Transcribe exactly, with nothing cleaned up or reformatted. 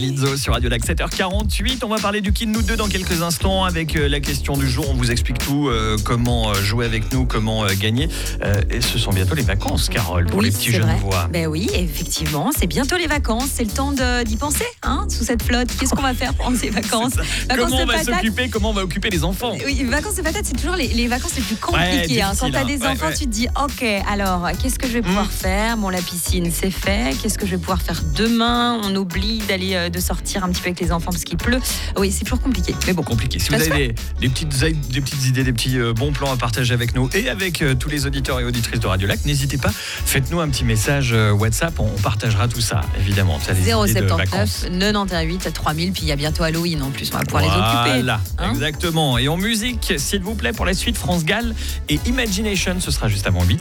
Lizzo sur Radio Lac, sept heures quarante-huit. On va parler du Kid Nous deux dans quelques instants avec euh, la question du jour. On vous explique tout, euh, comment euh, jouer avec nous, comment euh, gagner. Euh, et ce sont bientôt les vacances, Carole, pour oui, les petits c'est jeunes vrai. voix. Ben oui, effectivement, c'est bientôt les vacances. C'est le temps de, d'y penser, hein, sous cette flotte. Qu'est-ce qu'on va faire pendant ces vacances? Vacances Comment on de va patates. s'occuper Comment on va occuper les enfants? Oui, vacances de patates, c'est toujours les, les vacances les plus Ouais, compliquées. hein. Quand difficile, tu as hein. des Ouais, enfants, ouais. tu te dis, ok, alors, qu'est-ce que je vais pouvoir Mm. faire? Bon, la piscine, c'est fait. Qu'est-ce que je vais pouvoir faire demain? On oublie d'aller, euh, de sortir un petit peu avec les enfants parce qu'il pleut. Oui, c'est toujours compliqué. Mais bon, Compliqué. Si ça vous se avez des, des, petites, des petites idées, des petits euh, bons plans à partager avec nous et avec euh, tous les auditeurs et auditrices de Radio Lac, n'hésitez pas, faites-nous un petit message euh, WhatsApp, on, on partagera tout ça, évidemment. Ça, les zéro idées de soixante-dix-neuf vacances. quatre-vingt-dix-huit trois mille, puis il y a bientôt Halloween en plus, on va pouvoir les occuper. Voilà, hein. exactement. Et en musique, s'il vous plaît, pour la suite, France Gall et Imagination, ce sera juste avant huit.